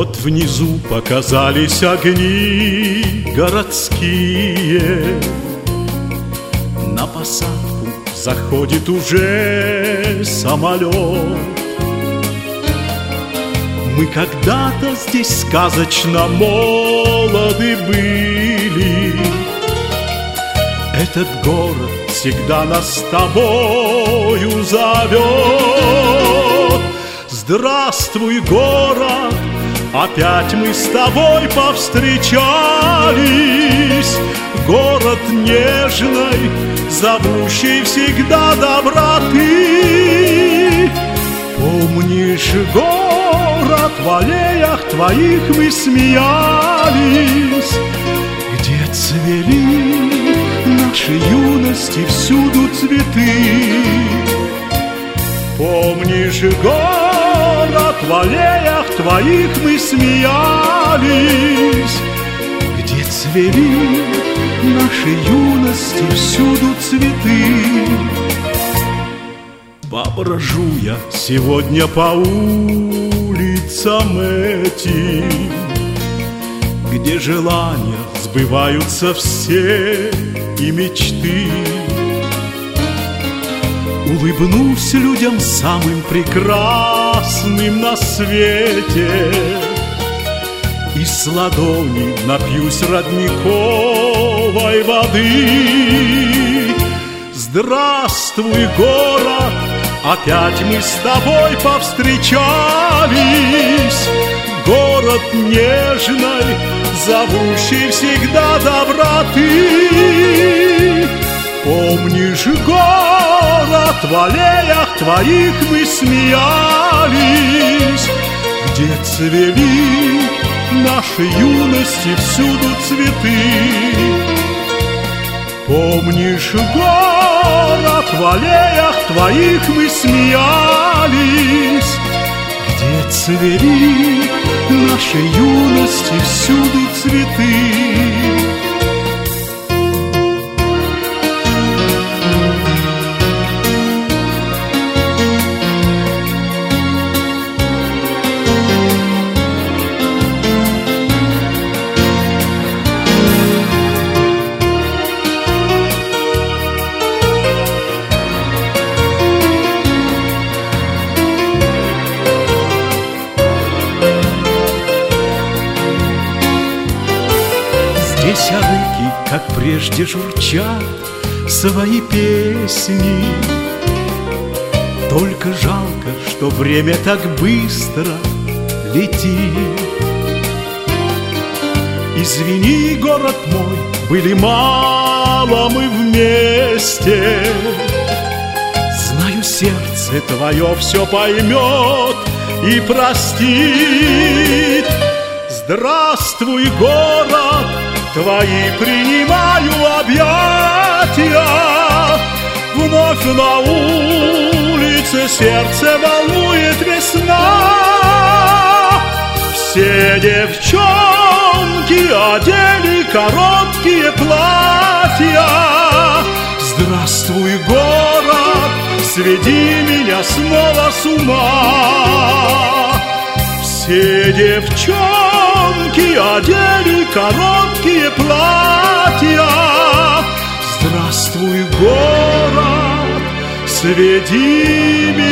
Вот внизу показались огни городские. На посадку заходит уже самолет. Мы когда-то здесь сказочно молоды были. Этот город всегда нас с тобою зовет. Здравствуй, город, опять мы с тобой повстречались. Город нежной, зовущий всегда доброты. Помнишь, город, в аллеях твоих мы смеялись, где цвели нашей юности всюду цветы. Помнишь, город, в аллеях твоих мы смеялись, где цвели нашей юности всюду цветы. Поброжу я сегодня по улицам этим, где желания сбываются все и мечты. Улыбнусь людям самым прекрасным на свете и с ладони напьюсь родниковой воды. Здравствуй, город, опять мы с тобой повстречались. Город нежной, зовущий всегда доброты. Помнишь, город, в аллеях твоих мы смеялись, где цвели нашей юности всюду цветы. Помнишь, город, в аллеях твоих мы смеялись, где цвели нашей юности всюду цветы. Здесь орыки, как прежде, журчат свои песни. Только жалко, что время так быстро летит. Извини, город мой, были мало мы вместе. Знаю, сердце твое все поймет и простит. Здравствуй, город, твои принимаю объятия. Вновь на улице сердце волнует весна. Все девчонки одели короткие платья. Здравствуй, город, сведи меня снова с ума. Все девчонки одели короткие платья. Здравствуй, город, сведи меня